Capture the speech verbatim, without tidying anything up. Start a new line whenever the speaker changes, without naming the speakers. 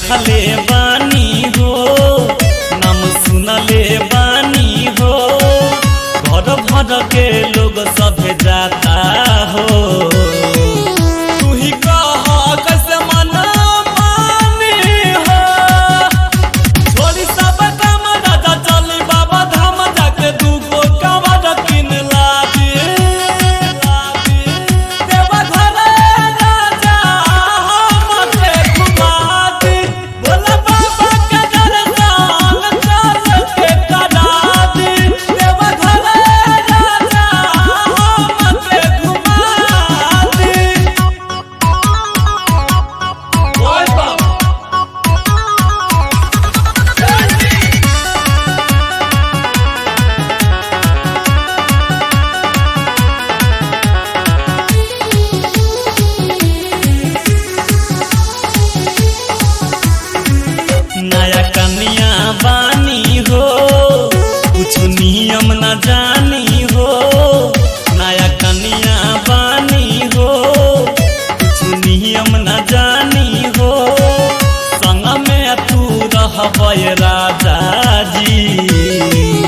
देखले बानी हो, नाम सुनले बानी हो, घर भर के लोग सब जाता हो। तू ही कह कैसे मना मानी हो, छोड़ी सब काम राजा चली बाबा धाम जाके दूगो कवर किन लादी। देवा घर राजा हमके घुमा दी, भोला बाबा के दर्शन चल के करा दी। देवा घर राजा हमके घुमा दी। ओए बाबा नया कन्या बानी हो, कुछ नियम न जानी हो। नया कन्या बानी हो, कुछ नियम न जानी हो। संग में तू रहबे राजा जी।